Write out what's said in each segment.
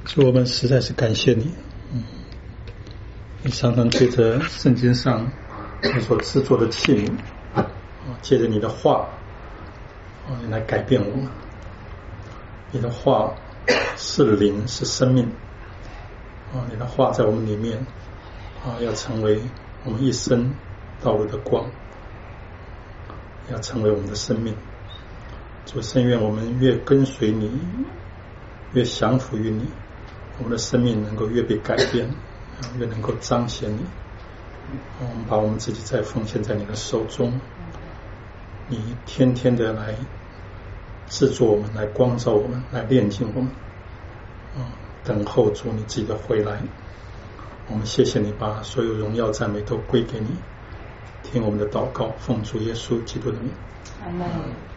主，我们实在是感谢你，你常常借着圣经上你所制作的器皿，借着你的话，你来改变我们。你的话是灵，是生命，你的话在我们里面，要成为我们一生道路的光，要成为我们的生命。主，深愿我们越跟随你，越降服于你，我们的生命能够越被改变，越能够彰显你。我们把我们自己再奉献在你的手中，你天天的来制作我们，来光照我们，来炼净我们，等候主你自己的回来。我们谢谢你，把所有荣耀赞美都归给你。听我们的祷告，奉主耶稣基督的名， 阿们。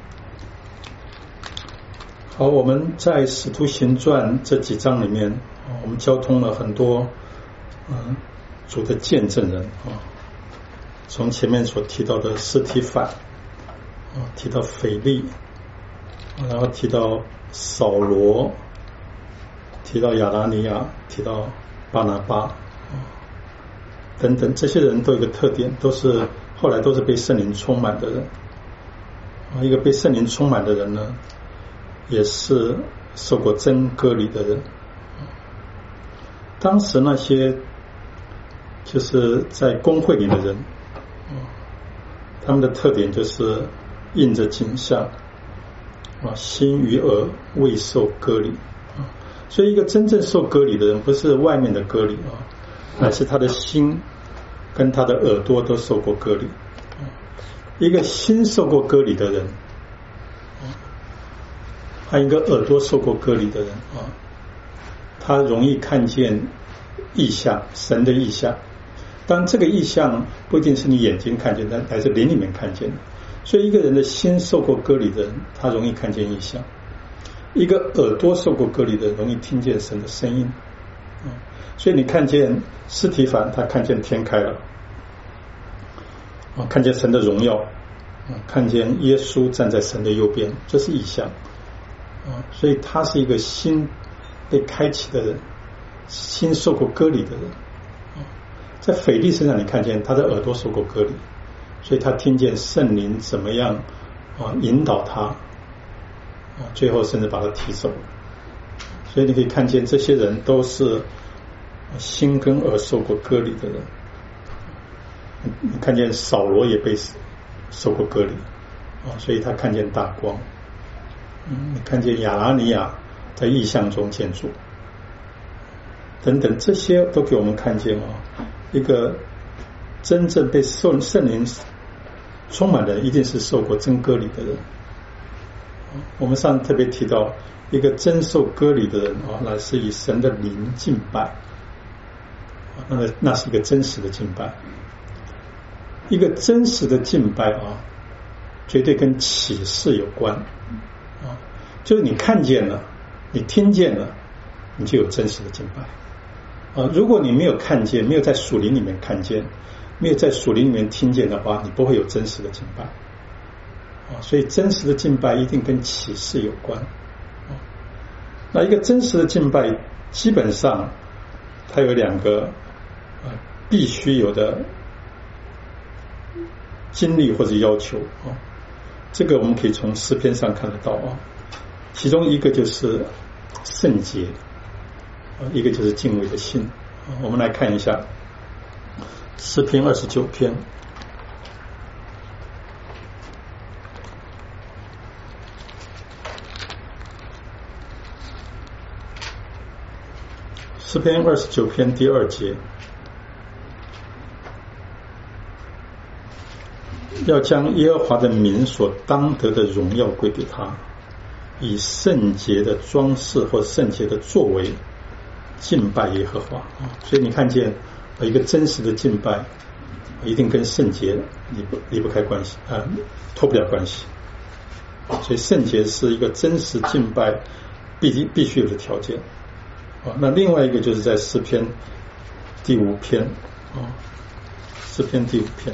好，我们在使徒行传这几章里面，我们交通了很多主的见证人，从前面所提到的司提反，提到腓利，然后提到扫罗，提到亚拿尼亚，提到巴拿巴，等等，这些人都有一个特点，后来都是被圣灵充满的人。一个被圣灵充满的人呢，也是受过真割礼的人。当时那些就是在公会里的人，他们的特点就是印着景象，心与耳未受割礼。所以一个真正受割礼的人，不是外面的割礼，乃是他的心跟他的耳朵都受过割礼。一个心受过割礼的人，还有一个耳朵受过割礼的人，他容易看见异象，神的异象。当这个异象不一定是你眼睛看见的，还是灵里面看见的。所以一个人的心受过割礼的人，他容易看见异象。一个耳朵受过割礼的人，容易听见神的声音。所以你看见司提反，他看见天开了，看见神的荣耀，看见耶稣站在神的右边，这是异象。所以他是一个心被开启的人，心受过割礼的人。在腓利身上你看见他的耳朵受过割礼，所以他听见圣灵怎么样引导他，最后甚至把他提走。所以你可以看见这些人都是心跟耳受过割礼的人。你看见扫罗也被受过割礼，所以他看见大光。你看见亚拿尼亚在异象中见主，等等，这些都给我们看见一个真正被圣灵充满的人，一定是受过真割礼的人。我们上次特别提到，一个真受割礼的人乃是以神的灵敬拜，那是一个真实的敬拜。一个真实的敬拜绝对跟启示有关，就是你看见了，你听见了，你就有真实的敬拜。如果你没有看见，没有在属灵里面看见，没有在属灵里面听见的话，你不会有真实的敬拜。所以真实的敬拜一定跟启示有关。那一个真实的敬拜，基本上它有两个必须有的经历或者要求。这个我们可以从诗篇上看得到。其中一个就是圣洁，一个就是敬畏的心。我们来看一下诗篇29篇。诗篇29篇第2节，要将耶和华的名所当得的荣耀归给他，以圣洁的装饰或圣洁的作为敬拜耶和华。所以你看见一个真实的敬拜一定跟圣洁离不开关系，脱不了关系。所以圣洁是一个真实敬拜必须有的条件。那另外一个就是在诗篇第5篇，诗篇第5篇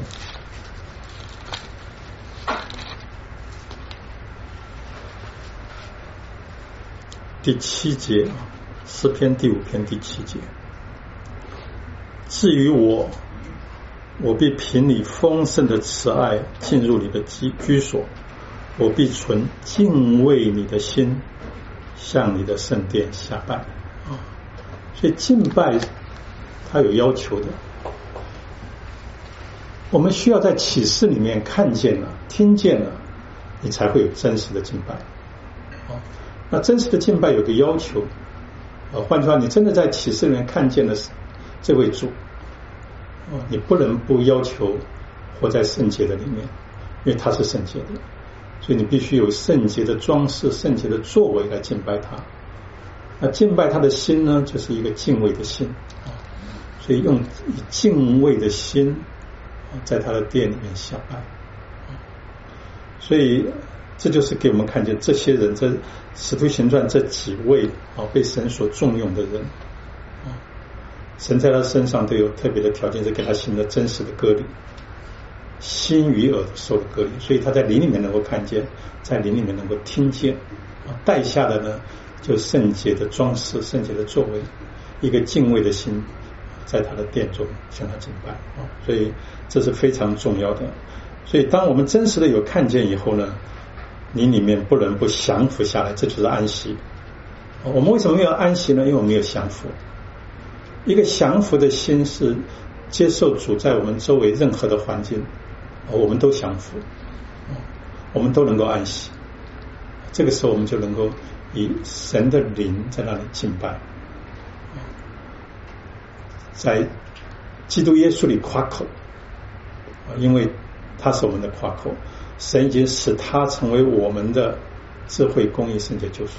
第7节， 诗篇第5篇第7节。至于我必凭你丰盛的慈爱进入你的居所，我必存敬畏你的心，向你的圣殿下拜。所以敬拜它有要求的，我们需要在启示里面看见了、听见了，你才会有真实的敬拜。那真实的敬拜有个要求，换句话，你真的在启示里面看见了这位主，你不能不要求活在圣洁的里面，因为他是圣洁的，所以你必须有圣洁的装饰、圣洁的作为来敬拜他。那敬拜他的心呢，就是一个敬畏的心，所以以敬畏的心在他的殿里面下拜。所以这就是给我们看见这些人，这使徒行传这几位被神所重用的人，神在他身上都有特别的条件，是给他行了真实的割礼，心与耳受的割礼，所以他在灵里面能够看见，在灵里面能够听见，带下的呢就圣洁的装饰、圣洁的作为，一个敬畏的心在他的殿中向他敬拜。所以这是非常重要的。所以当我们真实的有看见以后呢，你里面不能不降服下来，这就是安息。我们为什么要安息呢？因为我们没有降服。一个降服的心是接受主在我们周围任何的环境，我们都降服，我们都能够安息。这个时候我们就能够以神的灵在那里敬拜，在基督耶稣里夸口，因为他是我们的夸口，神已经使他成为我们的智慧、公义、圣洁、救赎。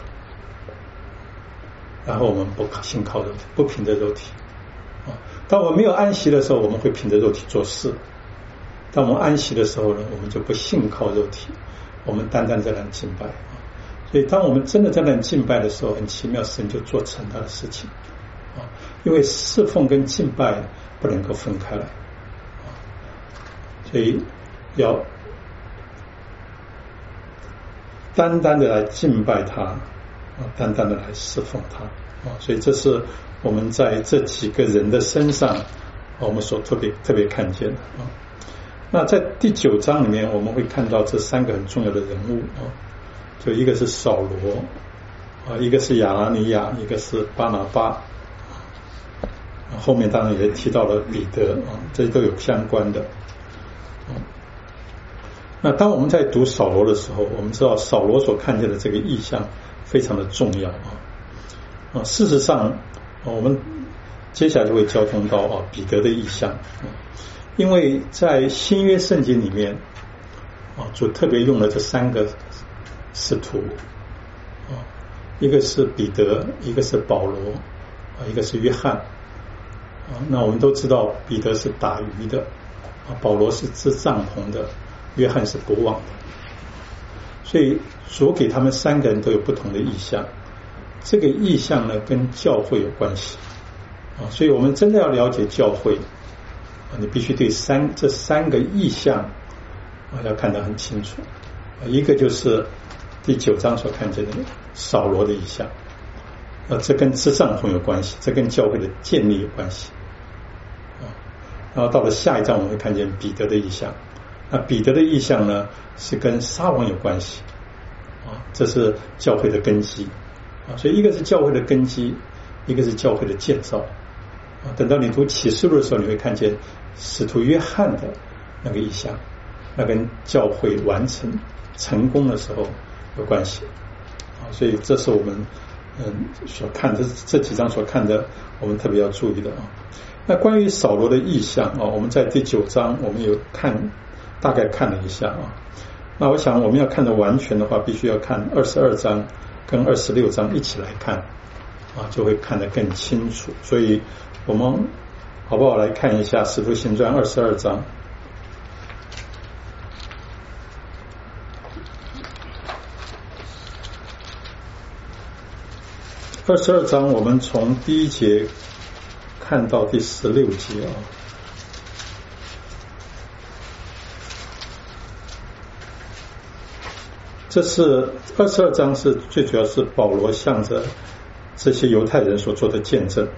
然后我们不信靠肉体，不凭着肉体。当我们没有安息的时候，我们会凭着肉体做事；当我们安息的时候呢，我们就不信靠肉体，我们单单在那里敬拜。所以当我们真的在那里敬拜的时候，很奇妙，神就做成他的事情。因为侍奉跟敬拜不能够分开来，所以要单单的来敬拜他，单单的来侍奉他。所以这是我们在这几个人的身上我们所特别看见的。那在第9章里面我们会看到这3个很重要的人物，就一个是扫罗，一个是亚拿尼亚，一个是巴拿巴，后面当然也提到了彼得，这都有相关的。那当我们在读扫罗的时候，我们知道扫罗所看见的这个意象非常的重要。事实上我们接下来就会交通到彼得的意象，因为在新约圣经里面主特别用了这3个使徒，一个是彼得，一个是保罗，一个是约翰。那我们都知道彼得是打鱼的，保罗是支帐篷的，约翰是捕网的。所以主给他们3个人都有不同的意象，这个意象呢跟教会有关系。所以我们真的要了解教会，你必须对这3个意象要看得很清楚。一个就是第9章所看见的扫罗的意象，这跟支帐篷有关系，这跟教会的建立有关系。然后到了下一章我们会看见彼得的意象，那彼得的意象呢是跟撒网有关系，这是教会的根基。所以一个是教会的根基，一个是教会的建造。等到你读启示录的时候，你会看见使徒约翰的那个意象，那跟教会完成成功的时候有关系。所以这是我们所看的这几章所看的，我们特别要注意的。那关于扫罗的意象我们在第9章我们有大概看了一下。那我想我们要看的完全的话，必须要看22章跟26章一起来看就会看得更清楚。所以我们好不好来看一下使徒行传22章。22章我们从第1节看到第16节这是22章是最主要是保罗向着这些犹太人所做的见证。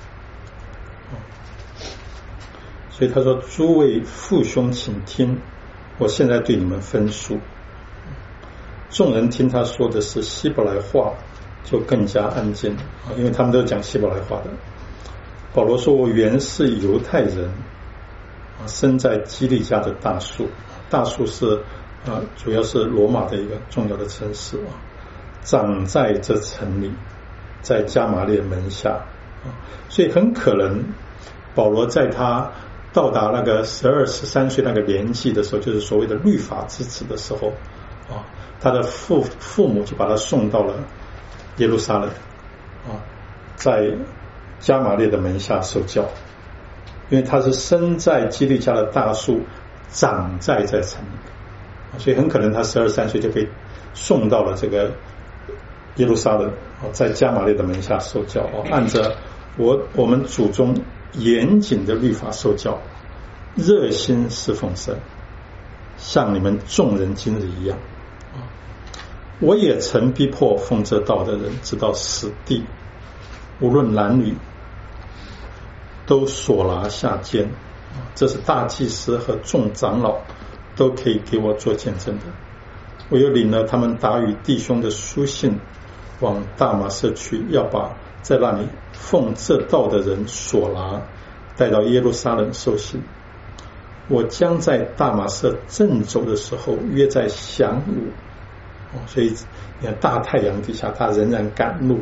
所以他说：诸位父兄请听，我现在对你们分述。众人听他说的是希伯来话，就更加安静，因为他们都讲希伯来话的。保罗说：我原是犹太人，生在基利家的大树。大树是主要是罗马的一个重要的城市，长在这城里，在加马列门下。所以很可能保罗在他到达那个12、13岁那个年纪的时候，就是所谓的律法之子的时候，他的父母就把他送到了耶路撒冷，在加马列的门下受教，因为他是生在基利家的大树，长在这城里，所以很可能他12、13岁就被送到了这个耶路撒冷，在加马列的门下受教，按着我们祖宗严谨的律法受教，热心侍奉神，像你们众人今日一样。我也曾逼迫奉这道的人直到死地，无论男女都索拿下监。这是大祭司和众长老都可以给我做见证的。我又领了他们打与弟兄的书信，往大马色去，要把在那里奉这道的人索拿带到耶路撒冷受刑。我将在大马色正走的时候，约在晌午，所以你看大太阳底下他仍然赶路。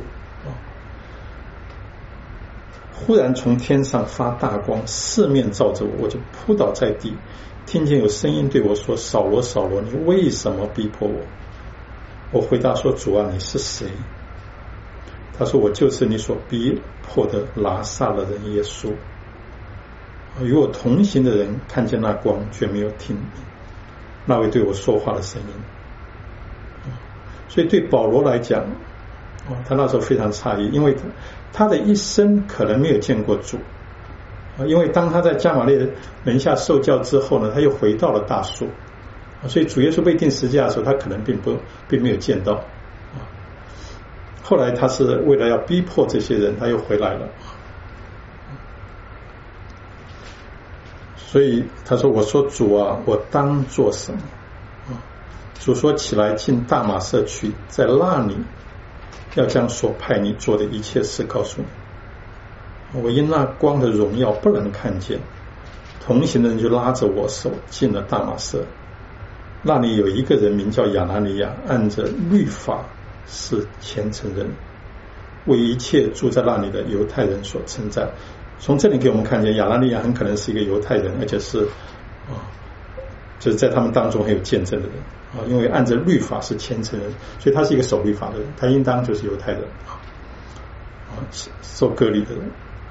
忽然从天上发大光，四面照着我，我就扑倒在地，听见有声音对我说：扫罗，扫罗，你为什么逼迫我？我回答说：主啊，你是谁？他说：我就是你所逼迫的拿撒勒人耶稣。与我同行的人看见那光，却没有听那位对我说话的声音。所以对保罗来讲，他那时候非常诧异，因为他的一生可能没有见过主，因为当他在加马列门下受教之后呢，他又回到了大树，所以主耶稣被钉十字架的时候，他可能并没有见到。后来他是为了要逼迫这些人，他又回来了。所以他说：我说主啊，我当做什么？主说：起来进大马色去，在那里要将所派你做的一切事告诉你。我因那光的荣耀不能看见，同行的人就拉着我手进了大马色。那里有一个人名叫亚拿尼亚，按着律法是虔诚人，为一切住在那里的犹太人所称赞。从这里给我们看见，亚拿尼亚很可能是一个犹太人，而且是就是在他们当中很有见证的人，因为按着律法是虔诚人，所以他是一个守律法的人，他应当就是犹太人，受割礼的人。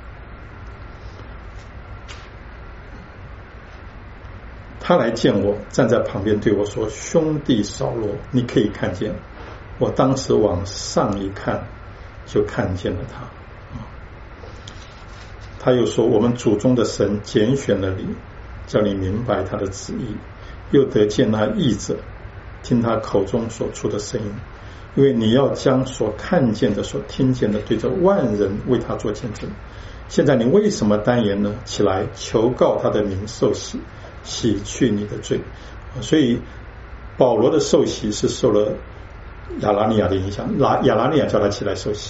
他来见我，站在旁边对我说：兄弟扫罗，你可以看见。我当时往上一看，就看见了他。他又说：我们祖宗的神拣选了你，叫你明白他的旨意，又得见那译者，听他口中所出的声音，因为你要将所看见的、所听见的对着万人为他做见证。现在你为什么单言呢？起来求告他的名受洗，洗去你的罪。所以保罗的受洗是受了亚拿尼亚的影响，亚拿尼亚叫他起来受洗。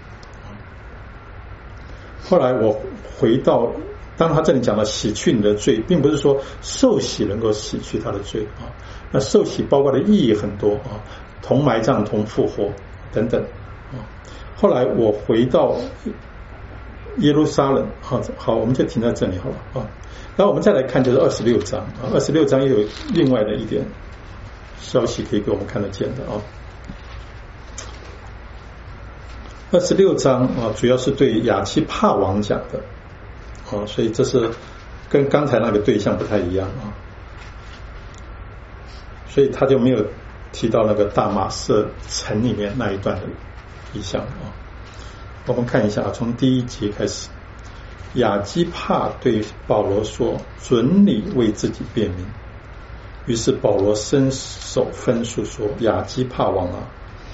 后来我回到，当他这里讲了洗去你的罪，并不是说受洗能够洗去他的罪那受洗包括的意义很多同埋葬、同复活等等后来我回到耶路撒冷好，我们就停在这里好了然后我们再来看就是26章26章又有另外的一点消息可以给我们看得见的26章主要是对亚基帕王讲的所以这是跟刚才那个对象不太一样所以他就没有提到那个大马色城里面那一段的意象我们看一下从第1节开始，亚基帕对保罗说：准你为自己辩明。于是保罗伸手分述说：亚基帕王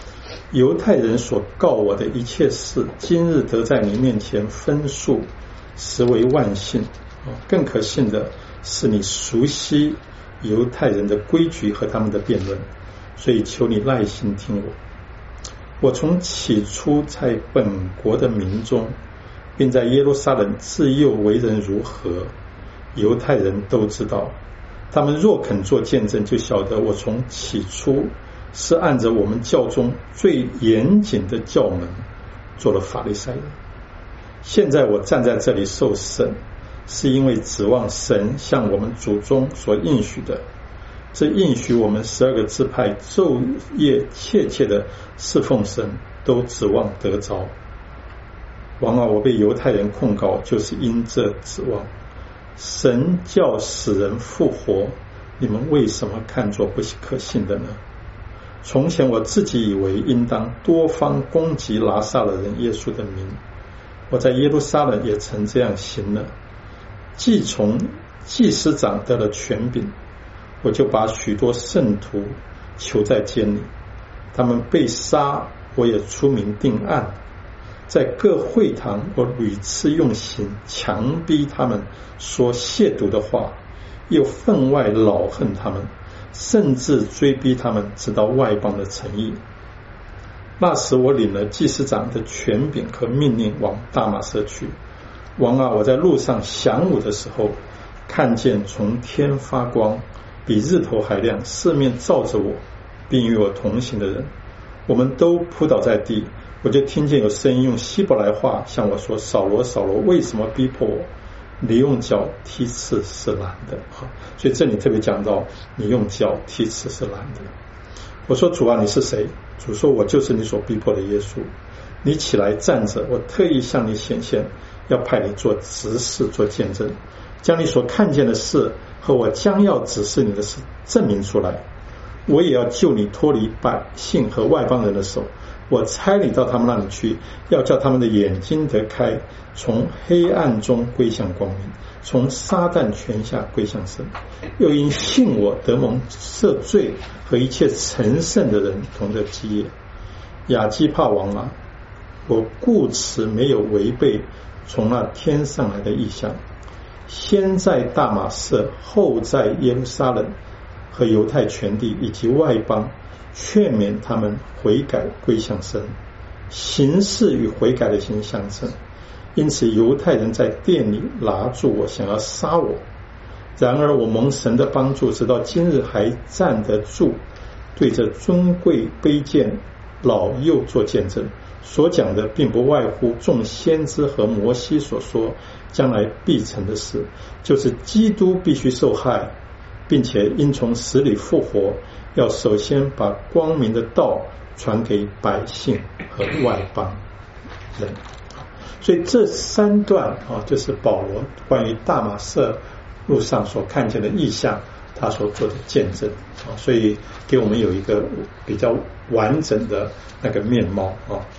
犹太人所告我的一切事，今日得在你面前分述，实为万幸。更可信的是，你熟悉犹太人的规矩和他们的辩论，所以求你耐心听我。我从起初在本国的民中，并在耶路撒冷自幼为人如何，犹太人都知道。他们若肯做见证，就晓得我从起初是按着我们教中最严谨的教门做了法利赛人。现在我站在这里受审，是因为指望神向我们祖宗所应许的，这应许我们12个支派昼夜切切的侍奉神，都指望得着。王啊，我被犹太人控告，就是因这指望。神叫死人复活，你们为什么看作不可信的呢？从前我自己以为应当多方攻击拿撒勒人耶稣的名，我在耶路撒冷也曾这样行了。既从祭司长得了权柄，我就把许多圣徒囚在监里，他们被杀，我也出名定案。在各会堂，我屡次用刑强逼他们说亵渎的话，又分外恼恨他们，甚至追逼他们直到外邦的城邑。那时我领了祭司长的权柄和命令往大马色去。王啊，我在路上晌午的时候，看见从天发光，比日头还亮，四面照着我，并与我同行的人，我们都扑倒在地。我就听见有声音用希伯来话向我说：扫罗，扫罗，为什么逼迫我？你用脚踢刺是难的。所以这里特别讲到你用脚踢刺是难的。我说：主啊，你是谁？主说：我就是你所逼迫的耶稣。你起来站着，我特意向你显现，要派你做执事，做见证，将你所看见的事和我将要指示你的事证明出来。我也要救你脱离百姓和外邦人的手，我差你到他们那里去，要叫他们的眼睛得开，从黑暗中归向光明，从撒旦权下归向神。又因信我得蒙赦罪，和一切成圣的人同得基业。亚基帕王啊，我故此没有违背从那天上来的意象，先在大马色，后在耶路撒冷和犹太全地以及外邦，劝勉他们悔改归向神，行事与悔改的心相称。因此犹太人在殿里拿住我，想要杀我。然而我蒙神的帮助，直到今日还站得住，对着尊贵卑贱老幼做见证。所讲的并不外乎众先知和摩西所说将来必成的事，就是基督必须受害，并且因从死里复活，要首先把光明的道传给百姓和外邦人。所以这3段就是保罗关于大马色路上所看见的异象，他所做的见证，所以给我们有一个比较完整的那个面貌。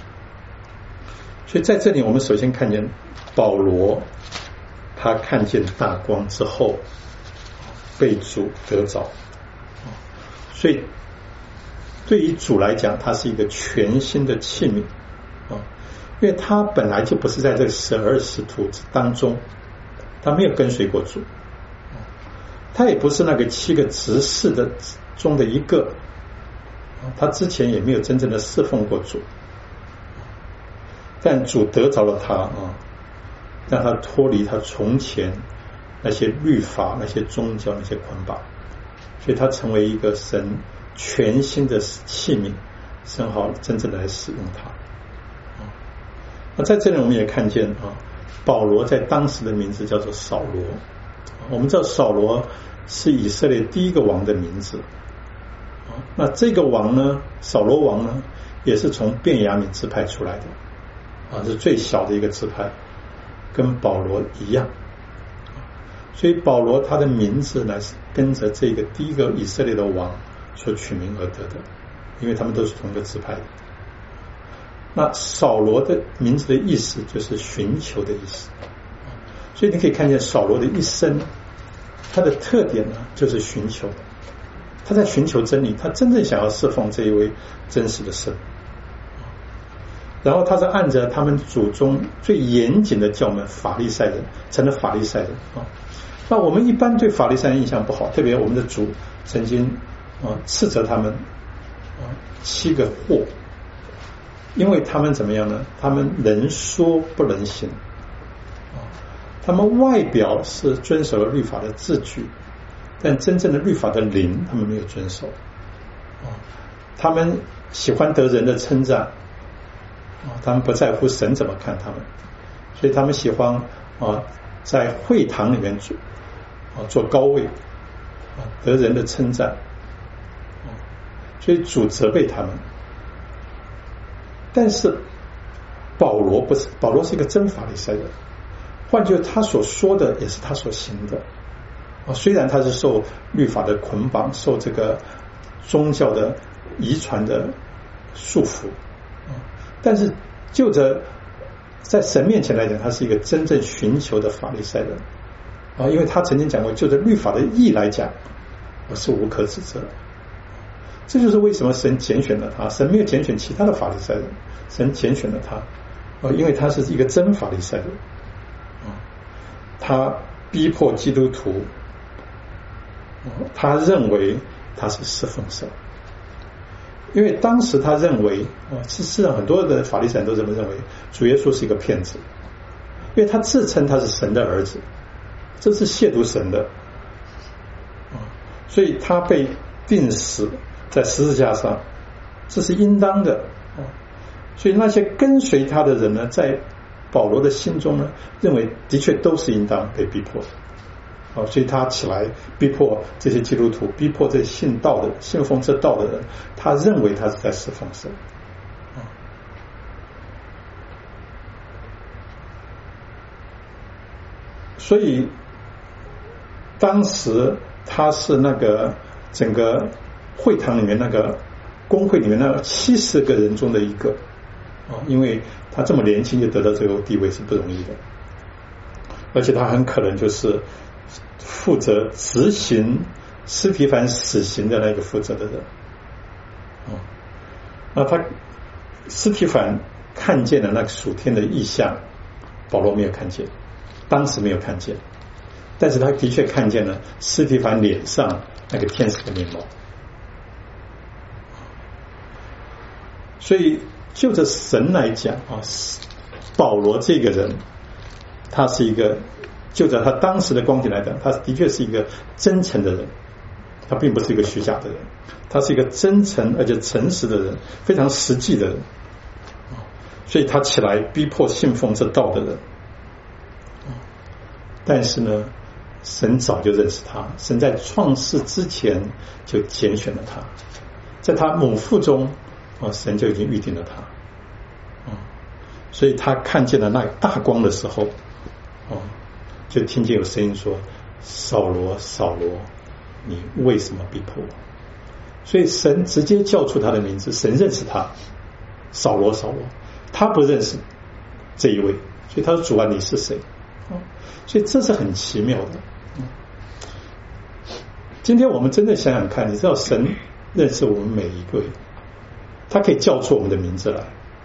所以在这里我们首先看见保罗他看见大光之后被主得着，所以对于主来讲，他是一个全新的器皿，因为他本来就不是在这12使徒当中，他没有跟随过主，他也不是那个7个执事的中的一个，他之前也没有真正的侍奉过主，但主得着了他让他脱离他从前那些律法、那些宗教、那些捆绑，所以他成为一个神全新的器皿，神好真正的来使用他。那在这里我们也看见保罗在当时的名字叫做扫罗。我们知道扫罗是以色列第一个王的名字，那这个王呢，扫罗王呢，也是从便雅悯支派出来的是最小的一个支派，跟保罗一样。所以保罗他的名字呢是跟着这个第一个以色列的王所取名而得的，因为他们都是同一个支派的。那扫罗的名字的意思就是寻求的意思，所以你可以看见扫罗的一生，他的特点呢就是寻求，他在寻求真理，他真正想要侍奉这一位真实的神。 然后他是按着他们祖宗最严谨的教门法利赛人，成了法利赛人啊。那我们一般对法利赛人印象不好，特别我们的主曾经斥责他们7个祸，因为他们怎么样呢？他们能说不能行他们外表是遵守了律法的字句，但真正的律法的灵他们没有遵守他们喜欢得人的称赞他们不在乎神怎么看他们，所以他们喜欢在会堂里面做高位得人的称赞所以主责备他们。但是保罗不是，保罗是一个真法利赛人，换句话他所说的也是他所行的虽然他是受律法的捆绑，受这个宗教的遗传的束缚但是就着在神面前来讲，他是一个真正寻求的法利赛人因为他曾经讲过，就着律法的义来讲，我是无可指责。这就是为什么神拣选了他，神没有拣选其他的法利赛人，神拣选了他因为他是一个真法利赛人他逼迫基督徒他认为他是侍奉神，因为当时他认为事实上很多的法利赛人都这么认为，主耶稣是一个骗子，因为他自称他是神的儿子，这是亵渎神的所以他被钉死在十字架上，这是应当的所以那些跟随他的人呢，在保罗的心中呢，认为的确都是应当被逼迫的所以他起来逼迫这些基督徒，逼迫这些信奉这道的人，他认为他是在侍奉神所以当时他是那个整个会堂里面那个公会里面那70个人中的一个因为他这么年轻就得到这个地位是不容易的，而且他很可能就是负责执行司提反死刑的那个负责的人那他司提反看见了那个属天的异象，保罗没有看见，当时没有看见，但是他的确看见了司提反脸上那个天使的面貌所以就着神来讲保罗这个人他是一个，就着他当时的光景来讲，他的确是一个真诚的人，他并不是一个虚假的人，他是一个真诚而且诚实的人，非常实际的人所以他起来逼迫信奉这道的人但是呢，神早就认识他，神在创世之前就拣选了他，在他母腹中神就已经预定了他所以他看见了那大光的时候就听见有声音说，扫罗扫罗，你为什么逼迫我？所以神直接叫出他的名字，神认识他，扫罗扫罗，他不认识这一位，所以他说主啊你是谁所以这是很奇妙的今天我们真的想想看，你知道神认识我们每一个人，他可以叫出我们的名字来，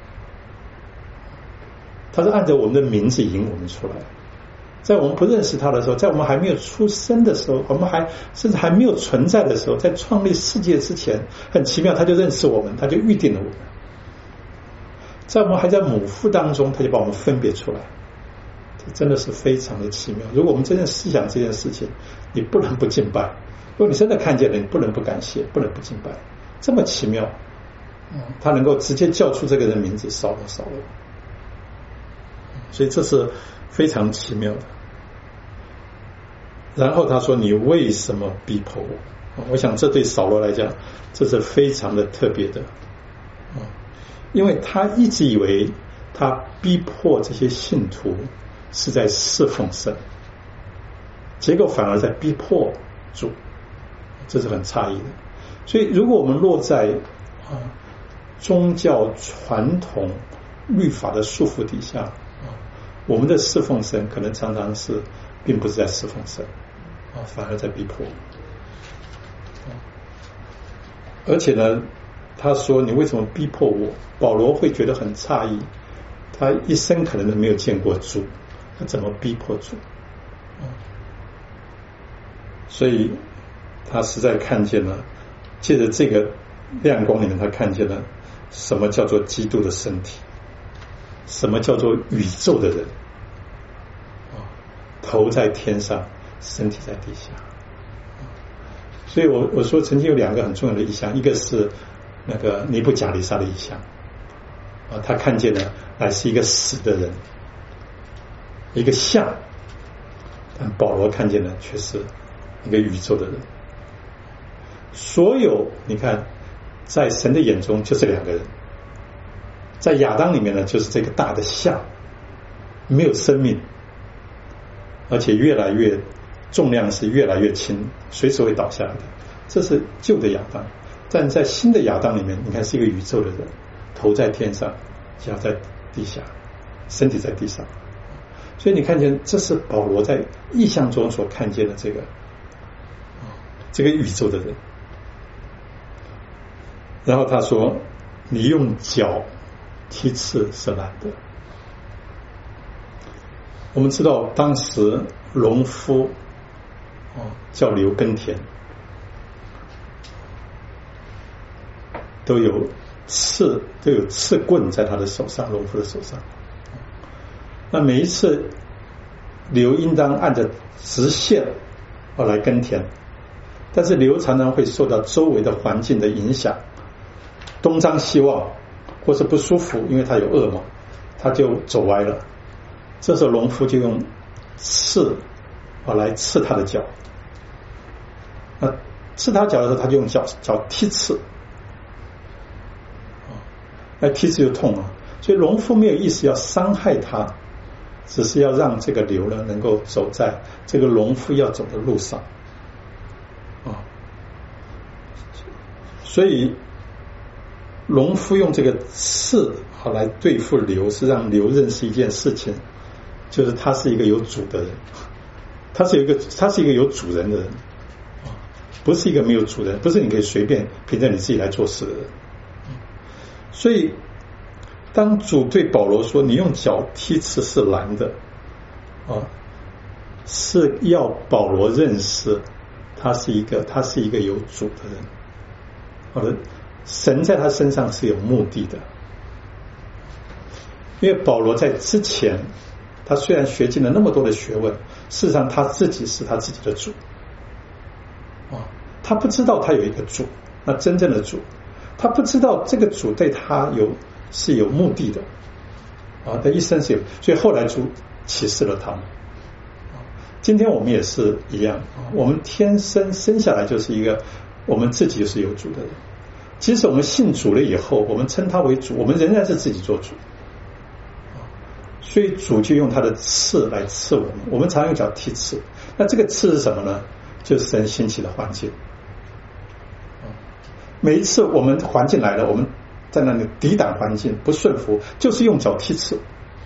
他是按照我们的名字引我们出来，在我们不认识他的时候，在我们还没有出生的时候，我们甚至还没有存在的时候，在创立世界之前，很奇妙，他就认识我们，他就预定了我们，在我们还在母腹当中，他就把我们分别出来，这真的是非常的奇妙。如果我们真正思想这件事情，你不能不敬拜，如果你真的看见了，你不能不感谢，不能不敬拜，这么奇妙他能够直接叫出这个人名字，扫罗扫罗，所以这是非常奇妙的。然后他说你为什么逼迫我？我想这对扫罗来讲，这是非常的特别的因为他一直以为他逼迫这些信徒是在侍奉神，结果反而在逼迫主，这是很诧异的。所以如果我们落在宗教传统律法的束缚底下我们的侍奉神可能常常是并不是在侍奉神反而在逼迫而且呢他说你为什么逼迫我？保罗会觉得很诧异，他一生可能都没有见过主，他怎么逼迫主？所以他实在看见了，借着这个亮光里面，他看见了什么叫做基督的身体，什么叫做宇宙的人，头在天上，身体在地下。所以我说曾经有两个很重要的意象，一个是那个尼布甲尼撒的意象，他看见了乃是一个死的人，一个像，但保罗看见的却是一个宇宙的人。所有你看在神的眼中就是两个人，在亚当里面呢就是这个大的像，没有生命，而且越来越重量是越来越轻，随时会倒下来的，这是旧的亚当。但在新的亚当里面，你看是一个宇宙的人，头在天上，脚在地下，身体在地上。所以你看见这是保罗在意象中所看见的这个宇宙的人。然后他说你用脚踢刺是难的。我们知道当时农夫叫刘耕田，都有刺棍在他的手上，农夫的手上。那每一次牛应当按着直线来耕田，但是牛常常会受到周围的环境的影响，东张西望，或是不舒服，因为他有恶嘛，他就走歪了。这时候农夫就用刺来刺他的脚，那刺他脚的时候，他就用脚踢刺，那踢刺就痛了。所以农夫没有意思要伤害他，只是要让这个牛呢能够走在这个农夫要走的路上所以农夫用这个刺来对付牛，是让牛认识一件事情，就是他是一个有主的人，他是一个有主人的人，不是一个没有主人，不是你可以随便凭着你自己来做事的人。所以当主对保罗说你用脚踢刺是难的是要保罗认识他是一个有主的人，神在他身上是有目的的。因为保罗在之前，他虽然学尽了那么多的学问，事实上他自己是他自己的主他不知道他有一个主，那真正的主，他不知道这个主对他是有目的的他一生是有，所以后来主启示了他们。今天我们也是一样，我们天生下来就是一个，我们自己就是有主的人。即使我们信主了以后，我们称他为主，我们仍然是自己做主。所以主就用他的刺来刺我们，我们常用脚踢刺。那这个刺是什么呢？就是神兴起的环境。每一次我们环境来了，我们在那里抵挡环境，不顺服，就是用脚踢刺。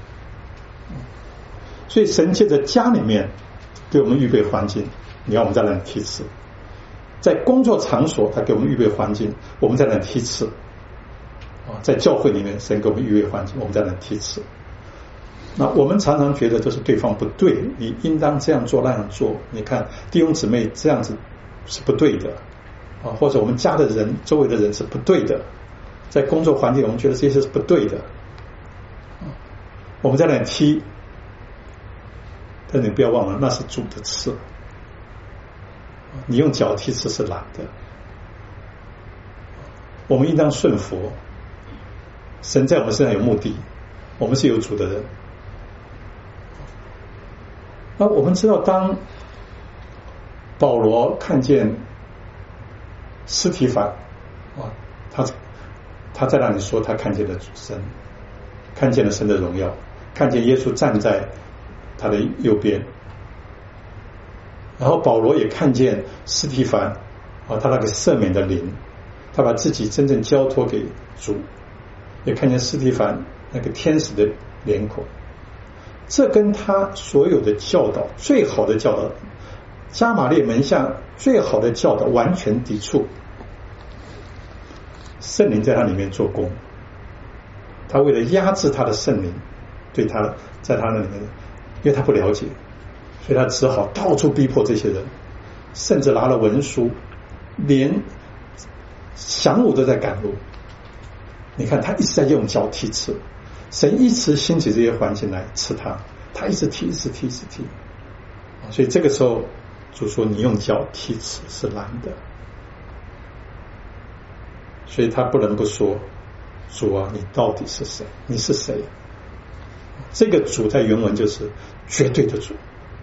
所以神借着家里面给我们预备环境，你要我们在那里踢刺；在工作场所他给我们预备环境，我们在那里踢刺；在教会里面神给我们预备环境，我们在那里踢刺。那我们常常觉得这是对方不对，你应当这样做那样做，你看弟兄姊妹这样子是不对的或者我们家的人周围的人是不对的，在工作环境我们觉得这些是不对的，我们在那里踢，但你不要忘了那是主的刺，你用脚踢刺是懒的。我们应当顺服神，在我们身上有目的，我们是有主的人。那我们知道当保罗看见司提反他在那里说他看见了主神，看见了神的荣耀，看见耶稣站在他的右边，然后保罗也看见司提反他那个赦免的灵，他把自己真正交托给主，也看见司提反那个天使的脸孔。这跟他所有的教导，最好的教导，加玛列门下最好的教导完全抵触。 圣灵在他里面做工，他为了压制他的圣灵，对他在他那里面，因为他不了解，所以他只好到处逼迫这些人，甚至拿了文书，连降武都在赶路。你看他一直在用脚踢刺，神一直兴起这些环境来刺他，他一直踢一直踢一直踢，所以这个时候主说你用脚踢刺是难的，所以他不能不说主啊，你到底是谁？你是谁？这个主在原文就是绝对的主，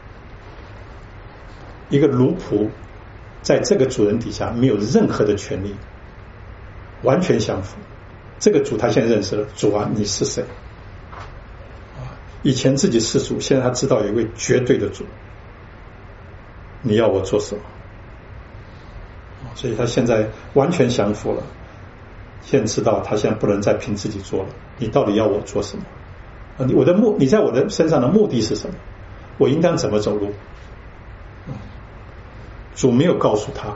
一个奴仆在这个主人底下没有任何的权利，完全降服。这个主他现在认识了，主啊，你是谁？以前自己是主，现在他知道有一位绝对的主，你要我做什么？所以他现在完全降服了，现在知道他现在不能再凭自己做了，你到底要我做什么？你在我的身上的目的是什么？我应当怎么走路？主没有告诉他，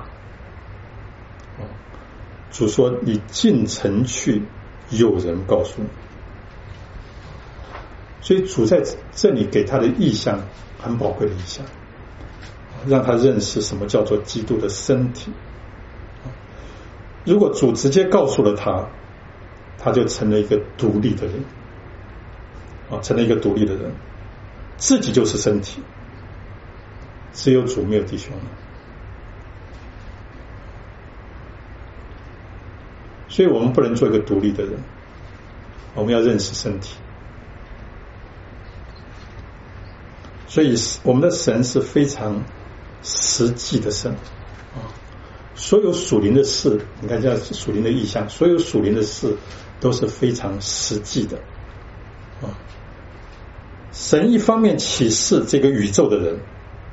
主说你进城去，有人告诉你。所以主在这里给他的意象很宝贵的意象，让他认识什么叫做基督的身体。如果主直接告诉了他，他就成了一个独立的人，成了一个独立的人，自己就是身体，只有主没有弟兄。所以我们不能做一个独立的人，我们要认识身体。所以我们的神是非常实际的神，所有属灵的事，你看像属灵的意象，所有属灵的事都是非常实际的。神一方面启示这个宇宙的人，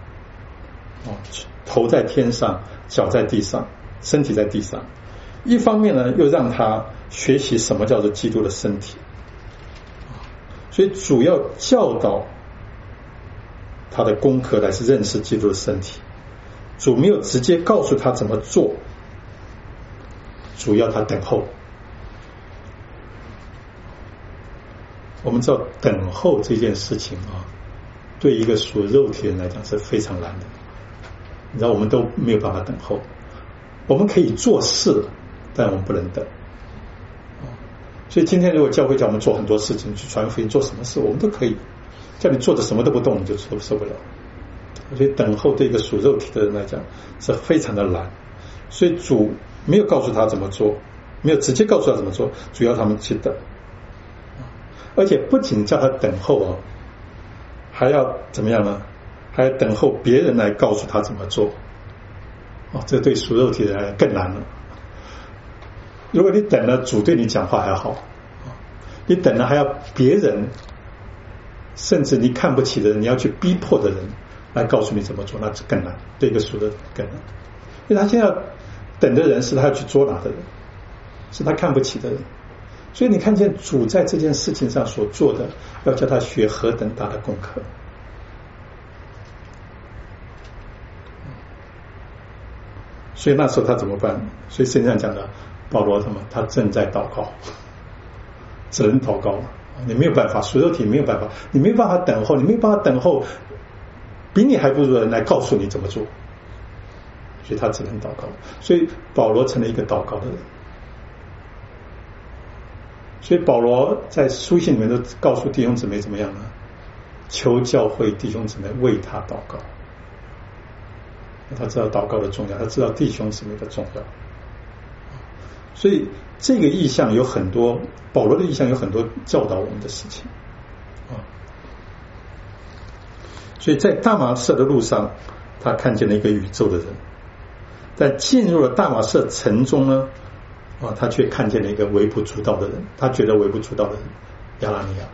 头在天上，脚在地上，身体在地上，一方面呢又让他学习什么叫做基督的身体。所以主要教导他的功课来是认识基督的身体，主没有直接告诉他怎么做，主要他等候。我们知道等候这件事情对一个属肉体人来讲是非常难的，你知道我们都没有办法等候，我们可以做事，但我们不能等。所以今天如果教会叫我们做很多事情，去传福音，做什么事我们都可以，叫你坐着什么都不动，你就受不了。所以等候对一个属肉体的人来讲是非常的难，所以主没有告诉他怎么做，没有直接告诉他怎么做，主要他们去等。而且不仅叫他等候还要怎么样呢？还要等候别人来告诉他怎么做。这对属肉体的人更难了。如果你等了主对你讲话还好，你等了还要别人，甚至你看不起的人，你要去逼迫的人来告诉你怎么做，那更难，对一个属的更难。因为他现在等的人是他要去捉拿的人，是他看不起的人。所以你看见主在这件事情上所做的，要叫他学何等大的功课。所以那时候他怎么办？所以圣经上讲的保罗什么？他正在祷告，只能祷告，你没有办法，属肉体没有办法，你没有办法等候，你没有办法等候比你还不如的人来告诉你怎么做，所以他只能祷告。所以保罗成了一个祷告的人。所以保罗在书信里面都告诉弟兄姊妹怎么样呢？求教会弟兄姊妹为他祷告。他知道祷告的重要，他知道弟兄姊妹的重要。所以这个意象有很多，保罗的意象有很多教导我们的事情。所以在大马色的路上，他看见了一个宇宙的人，在进入了大马色城中呢，他却看见了一个微不足道的人，他觉得微不足道的人亚拿尼亚。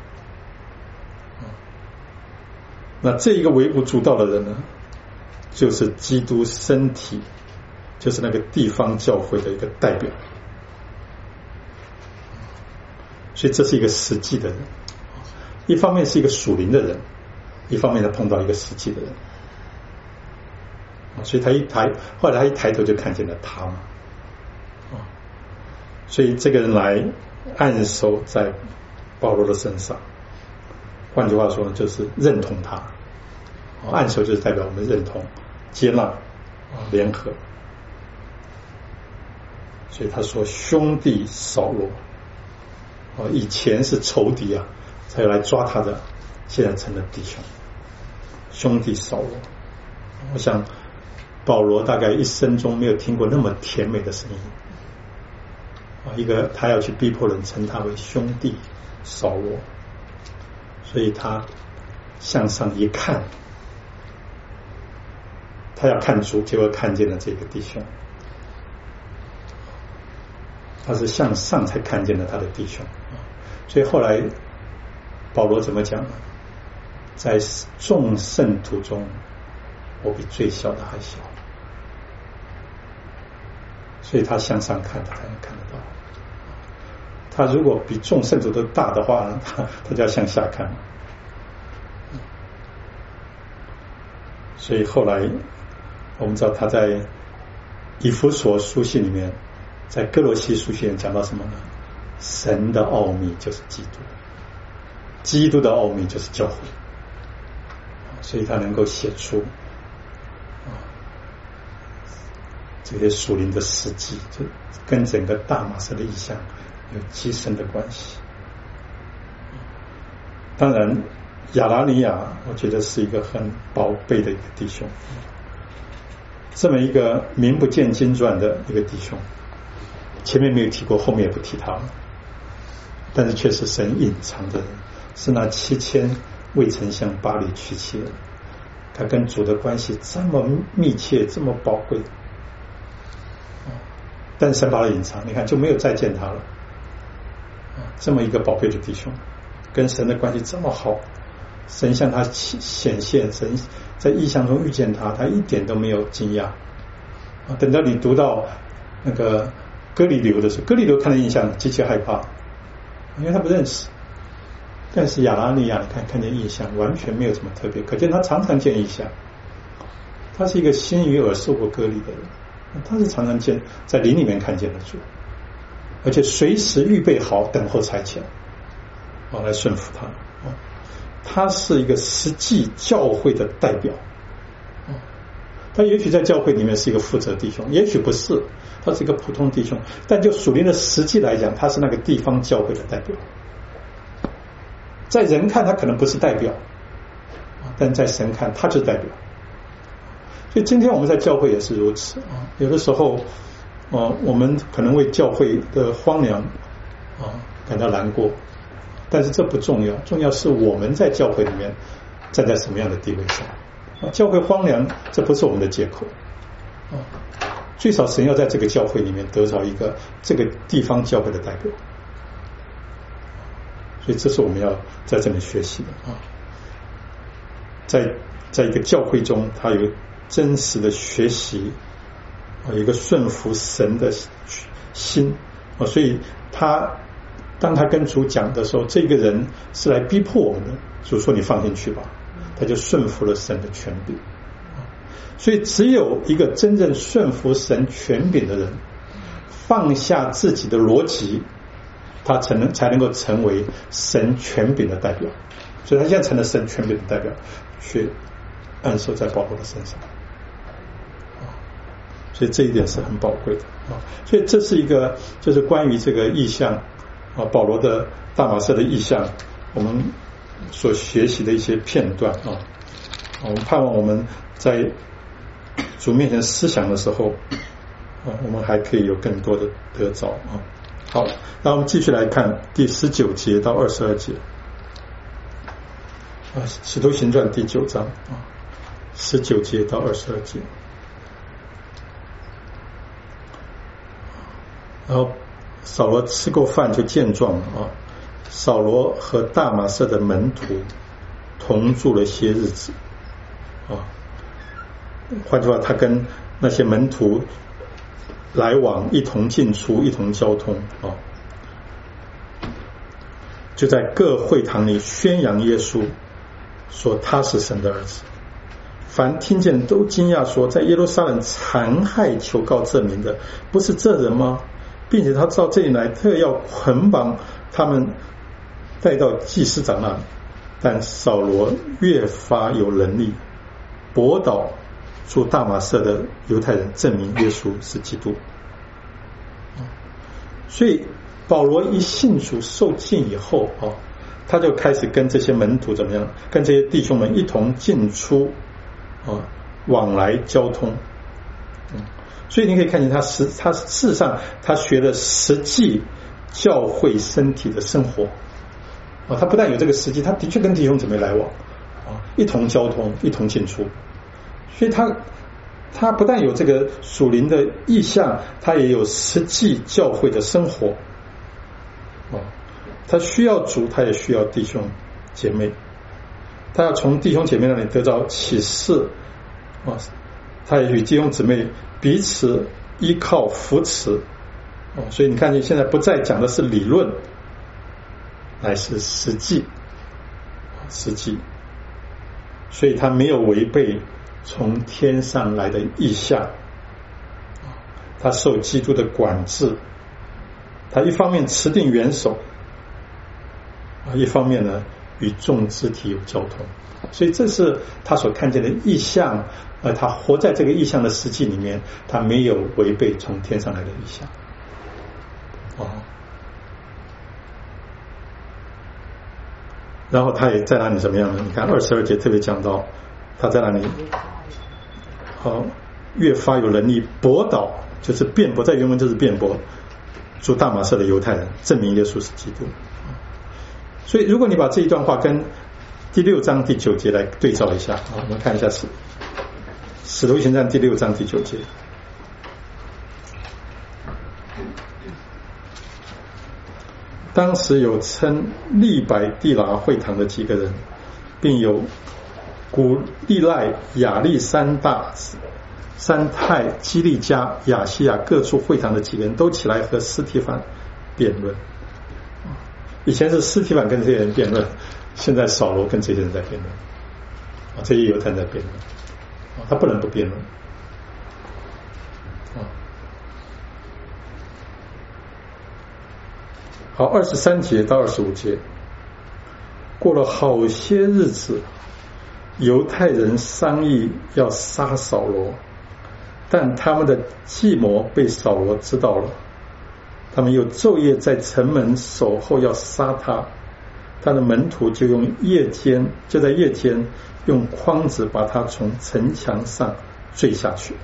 那这一个微不足道的人呢，就是基督身体，就是那个地方教会的一个代表。所以这是一个实际的人，一方面是一个属灵的人，一方面他碰到一个实际的人。所以后来他一抬头就看见了他嘛。 所以这个人来按手在保罗的身上，换句话说呢，就是认同他。按手就是代表我们认同、接纳、联合。所以他说兄弟扫罗，以前是仇敌啊，才来抓他的，现在成了弟兄。兄弟扫罗，我想保罗大概一生中没有听过那么甜美的声音一个他要去逼迫人称他为兄弟扫罗，所以他向上一看，他要看主，结果看见了这个弟兄。他是向上才看见了他的弟兄，所以后来保罗怎么讲呢？在众圣徒中，我比最小的还小。所以他向上看，他才能看得到。他如果比众圣徒都大的话呢，他就要向下看。所以后来我们知道他在以弗所书信里面，在哥罗西书信里面讲到什么呢？神的奥秘就是基督，基督的奥秘就是教会。所以他能够写出这些属灵的实际，就跟整个大马色的意象有极深的关系。当然亚拿尼亚我觉得是一个很宝贝的一个弟兄，这么一个名不见经传的一个弟兄，前面没有提过，后面也不提他了，但是却是神隐藏的人，是那7000未曾向巴黎娶妻的，他跟主的关系这么密切，这么宝贵，但神把他隐藏，你看就没有再见他了。这么一个宝贝的弟兄，跟神的关系这么好，神向他显现，神在异象中遇见他，他一点都没有惊讶。等到你读到那个哥尼流的时候，哥尼流看到异象极其害怕，因为他不认识。但是亚拿尼亚，你看见异象完全没有什么特别，可见他常常见异象。他是一个心与耳受过割礼的人，他是常常见在灵里面看见的主，而且随时预备好等候差遣来顺服他。他是一个实际教会的代表，他也许在教会里面是一个负责弟兄，也许不是，他是一个普通弟兄，但就属灵的实际来讲，他是那个地方教会的代表。在人看他可能不是代表，但在神看他就是代表。所以今天我们在教会也是如此有的时候我们可能为教会的荒凉感到难过，但是这不重要，重要是我们在教会里面站在什么样的地位上。教会荒凉这不是我们的借口最少神要在这个教会里面得着一个这个地方教会的代表，所以这是我们要在这里学习的在一个教会中，他有真实的学习有一个顺服神的心所以当他跟主讲的时候，这个人是来逼迫我们的，主说你放进去吧，他就顺服了神的权柄。所以只有一个真正顺服神权柄的人，放下自己的逻辑，他才能够成为神权柄的代表。所以他现在成了神权柄的代表，去按手在保罗的身上所以这一点是很宝贵的所以这是一个就是关于这个意象保罗的大马色的意象，我们所学习的一些片段我们盼望我们在主面前思想的时候我们还可以有更多的得着好，那我们继续来看第19节到22节使徒行传第9章19节到22节。然后扫罗吃过饭就健壮了扫罗和大马色的门徒同住了些日子换句话，他跟那些门徒来往，一同进出，一同交通就在各会堂里宣扬耶稣，说他是神的儿子。凡听见都惊讶说，在耶路撒冷残害求告证明的不是这人吗？ 并且他到这里来特要捆绑他们带到祭司长那里。但扫罗越发有能力驳倒住大马色的犹太人，证明耶稣是基督。所以保罗一信主受浸以后他就开始跟这些门徒怎么样，跟这些弟兄们一同进出往来交通。所以你可以看见他事实上他学了实际教会身体的生活。他不但有这个实际，他的确跟弟兄姊妹来往一同交通，一同进出。所以他不但有这个属灵的意象，他也有实际教会的生活。他需要主，他也需要弟兄姐妹，他要从弟兄姐妹那里得到启示他也与弟兄姊妹彼此依靠扶持。所以你看见现在不再讲的是理论，乃是实际。所以他没有违背从天上来的意象，他受基督的管制，他一方面持定元首，一方面呢与众肢体有交通。所以这是他所看见的意象，他活在这个意象的实际里面，他没有违背从天上来的意象。然后他也在那里怎么样呢？你看22节特别讲到他在那里越发有能力驳倒，就是辩驳，在原文就是辩驳住大马色的犹太人，证明耶稣是基督。所以如果你把这一段话跟第6章第9节来对照一下我们看一下使徒行传第6章第9节。当时有称利百地拿会堂的几个人，并有古利奈、亚历山大、山泰、基利加、亚细亚各处会堂的几个人都起来和司提反辩论。以前是司提反跟这些人辩论，现在扫罗跟这些人在辩论这些犹太人在辩论他不能不辩论好，23节到25节，过了好些日子，犹太人商议要杀扫罗，但他们的计谋被扫罗知道了，他们又昼夜在城门守候要杀他，他的门徒就在夜间用筐子把他从城墙上坠下去。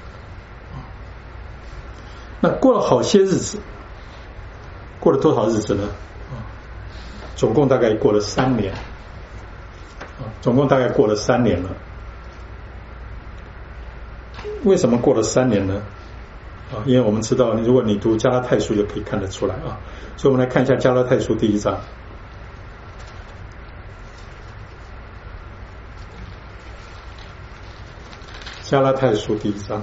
那过了好些日子，过了多少日子呢？总共大概过了3年。总共大概过了3年了。为什么过了3年呢？因为我们知道，如果你读加拉太书就可以看得出来所以我们来看一下加拉太书第1章。加拉太书第1章。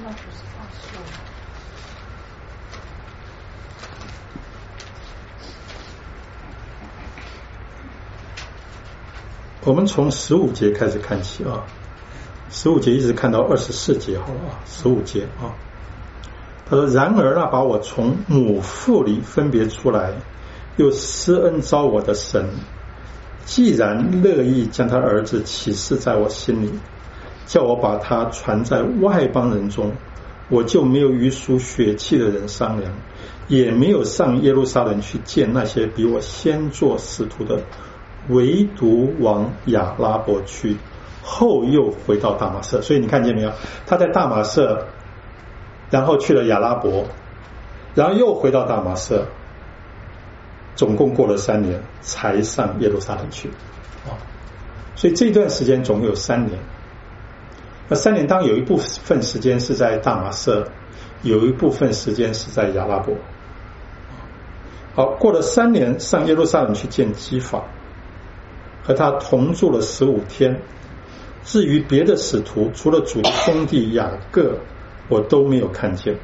我们从15节开始看起15节一直看到24节好了15节他说：然而那把我从母腹里分别出来又施恩召我的神，既然乐意将他儿子启示在我心里，叫我把他传在外邦人中，我就没有与属血气的人商量，也没有上耶路撒冷去见那些比我先做使徒的，唯独往亚拉伯去，后又回到大马色。所以你看见没有，他在大马色，然后去了亚拉伯，然后又回到大马色，总共过了3年才上耶路撒冷去所以这段时间总共有3年。那3年当然有一部分时间是在大马色，有一部分时间是在亚拉伯。好，过了3年上耶路撒冷去见基法，和他同住了15天。至于别的使徒，除了主的兄弟雅各，我都没有看见。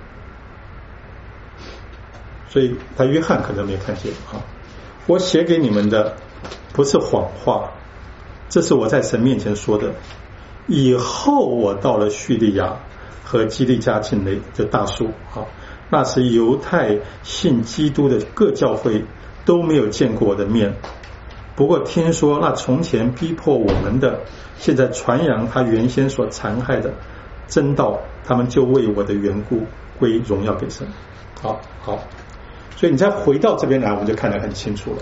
所以他约翰可能没有看见我写给你们的不是谎话，这是我在神面前说的。以后我到了叙利亚和基利家境内，就大数那时犹太信基督的各教会都没有见过我的面，不过听说那从前逼迫我们的，现在传扬他原先所残害的真道，他们就为我的缘故归荣耀给神。好，所以你再回到这边来，我们就看得很清楚了。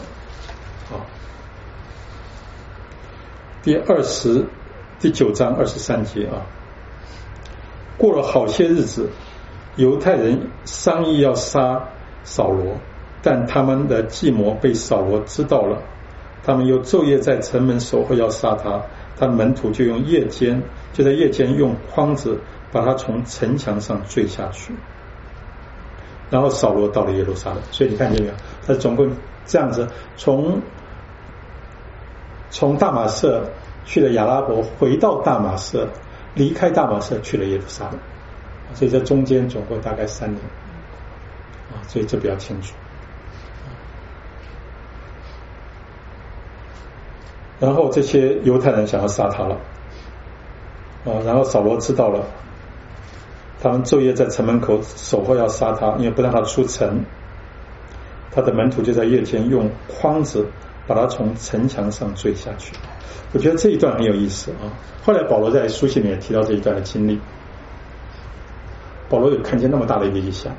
第9章23节啊，过了好些日子，犹太人商议要杀扫罗，但他们的计谋被扫罗知道了，他们又昼夜在城门守候要杀他，他的门徒就在夜间用筐子把他从城墙上坠下去。然后扫罗到了耶路撒冷，所以你看见没有？他总共这样子，从大马色去了亚拉伯，回到大马色，离开大马色去了耶路撒冷，所以这中间总共大概3年所以这比较清楚。然后这些犹太人想要杀他了然后扫罗知道了，他们昼夜在城门口守候要杀他，因为不让他出城。他的门徒就在夜间用筐子把他从城墙上坠下去。我觉得这一段很有意思后来保罗在书信里也提到这一段的经历。保罗有看见那么大的一个异象，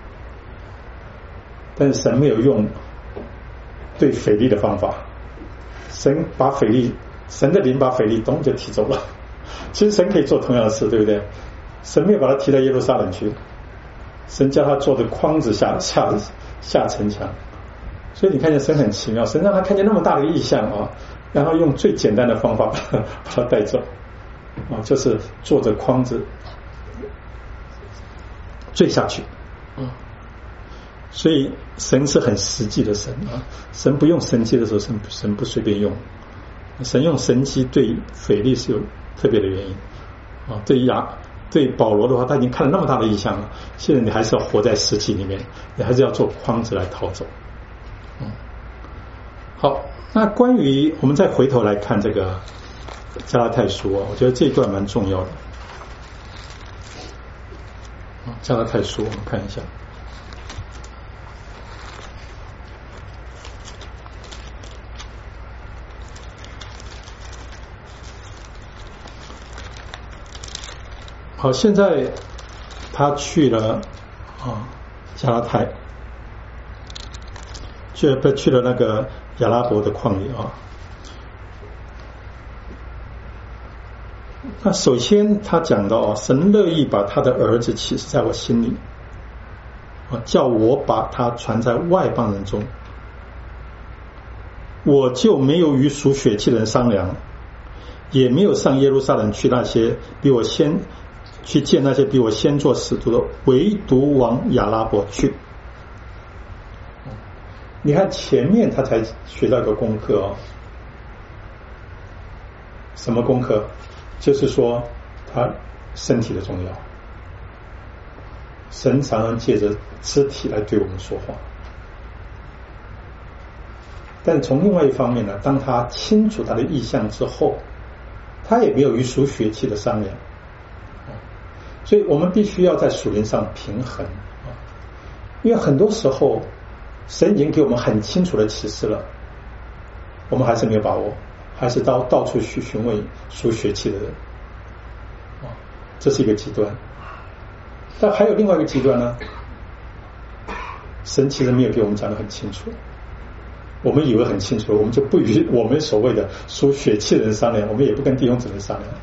但是神没有用对腓力的方法，神的灵把腓力咚就提走了。其实神可以做同样的事，对不对？神没有把他提到耶路撒冷去，神叫他坐着筐子下城墙。所以你看见神很奇妙，神让他看见那么大的异象然后用最简单的方法把他带走就是坐着筐子坠下去所以神是很实际的神神不用神迹的时候，神不随便用，神用神迹对腓力是有特别的原因对保罗的话，他已经看了那么大的异象了，现在你还是要活在实际里面，你还是要做筐子来逃走好，那关于我们再回头来看这个加拉太书我觉得这一段蛮重要的加拉太书我们看一下好，现在他去了加拉太，去了那个亚拉伯的旷野那首先他讲到神乐意把他的儿子启示在我心里叫我把他传在外邦人中，我就没有与属血气的人商量，也没有上耶路撒冷去见那些比我先做使徒的，唯独往亚拉伯去。你看前面他才学到一个功课什么功课？就是说他身体的重要，神常常借着肢体来对我们说话。但从另外一方面呢，当他清楚他的意向之后，他也没有与属血气的商量所以我们必须要在属灵上平衡因为很多时候神已经给我们很清楚的启示了，我们还是没有把握，还是到处去询问属血气的人这是一个极端。但还有另外一个极端呢，神其实没有给我们讲得很清楚，我们以为很清楚，我们就不与我们所谓的属血气的人商量，我们也不跟弟兄姊妹商量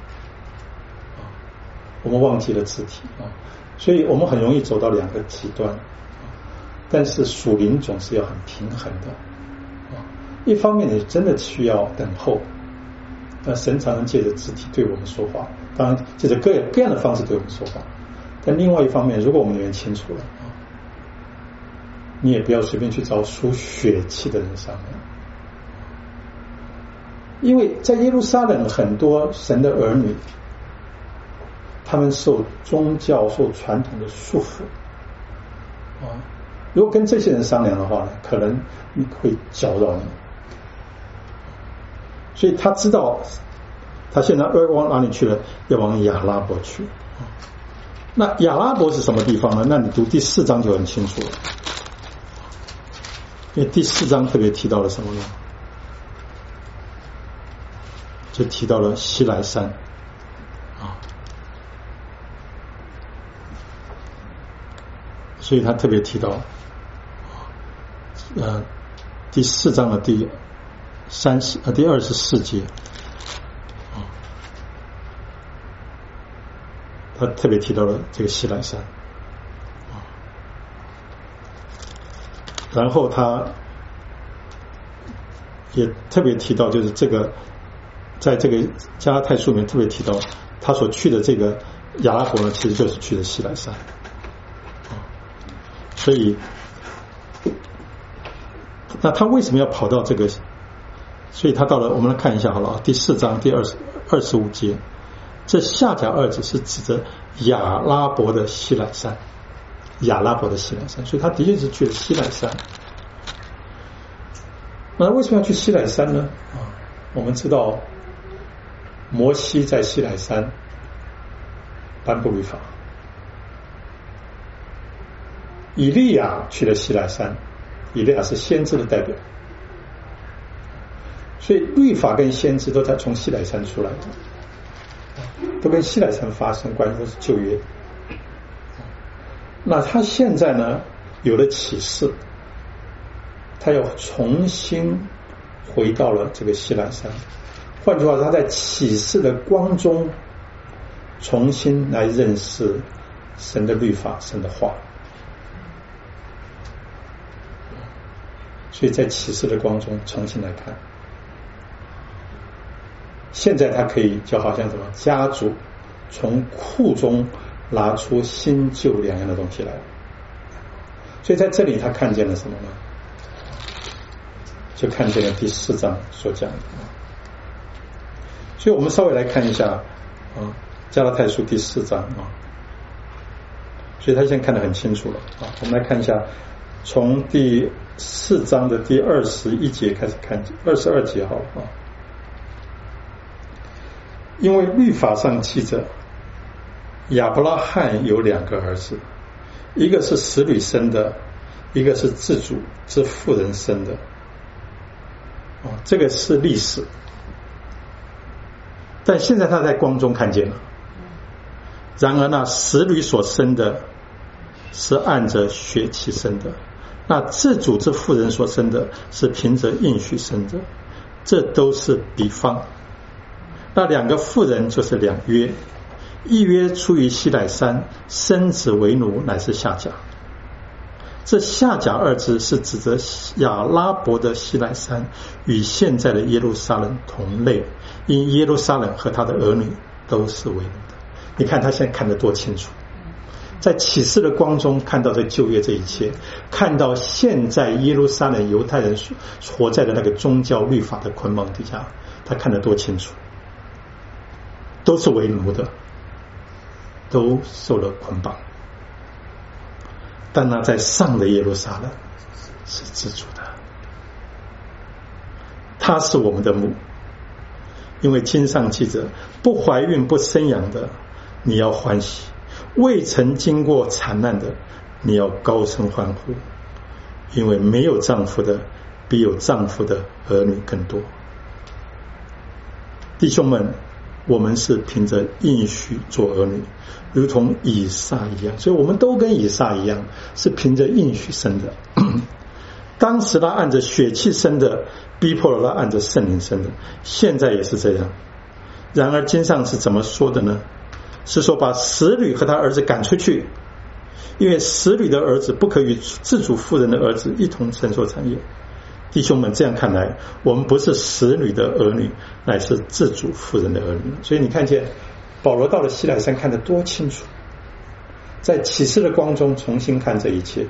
我们忘记了肢体所以我们很容易走到两个极端。但是属灵总是要很平衡的一方面你真的需要等候，神常常借着肢体对我们说话，当然借着各样的方式对我们说话，但另外一方面如果我们里面清楚了你也不要随便去找属血气的人商量，因为在耶路撒冷很多神的儿女他们受宗教受传统的束缚如果跟这些人商量的话呢，可能你会搅扰你。所以他知道他现在往哪里去了，要往亚拉伯去那亚拉伯是什么地方呢？那你读第4章就很清楚了，因为第4章特别提到了什么呢？就提到了西莱山啊，所以他特别提到第4章的第24节啊，他特别提到了这个西莱山啊，然后他也特别提到，就是这个在这个加拉太书里面特别提到，他所去的这个亚拉伯呢，其实就是去的西莱山啊，所以那他为什么要跑到这个？所以他到了，我们来看一下好了，第4章第25节，这下甲二字是指着亚拉伯的西莱山，亚拉伯的西莱山，所以他的确是去了西莱山。那为什么要去西莱山呢？啊，我们知道摩西在西莱山颁布律法，以利亚去了西莱山，以利亚是先知的代表，所以律法跟先知都在从西莱山出来的，都跟西莱山发生关系，都是旧约。那他现在呢有了启示，他又重新回到了这个西莱山，换句话说，他在启示的光中重新来认识神的律法，神的话。所以在启示的光中重新来看，现在他可以就好像什么家族从库中拿出新旧两样的东西来，所以在这里他看见了什么呢？就看见了第4章所讲的。所以我们稍微来看一下加拉太书第4章啊，所以他现在看得很清楚了啊。我们来看一下，从第4章的第21节开始看，22节好了啊。因为律法上记着，亚伯拉罕有2个儿子，一个是使女生的，一个是自主之妇人生的。这个是历史，但现在他在光中看见了。然而那使女所生的是按着血气生的，那自主之妇人所生的是凭着应许生的，这都是比方。那2个妇人就是2约，一约出于西乃山，生子为奴，乃是夏甲。这夏甲二字是指着亚拉伯的西乃山与现在的耶路撒冷同类，因耶路撒冷和他的儿女都是为奴的。你看他现在看得多清楚，在启示的光中看到这旧约这一切，看到现在耶路撒冷犹太人活在的那个宗教律法的捆绑底下，他看得多清楚，都是为奴的，都受了捆绑。但那在上的耶路撒冷是自主的，他是我们的母，因为经上记着，不怀孕不生养的你要欢喜，未曾经过惨难的你要高声欢呼，因为没有丈夫的比有丈夫的儿女更多。弟兄们，我们是凭着应许做儿女，如同以撒一样，所以我们都跟以撒一样，是凭着应许生的。当时他按着血气生的，逼迫了他按着圣灵生的，现在也是这样。然而经上是怎么说的呢？是说把使女和他儿子赶出去，因为使女的儿子不可与自主妇人的儿子一同承受产业。弟兄们，这样看来，我们不是使女的儿女，乃是自主妇人的儿女。所以你看见保罗到了西乃山看得多清楚，在启示的光中重新看这一切。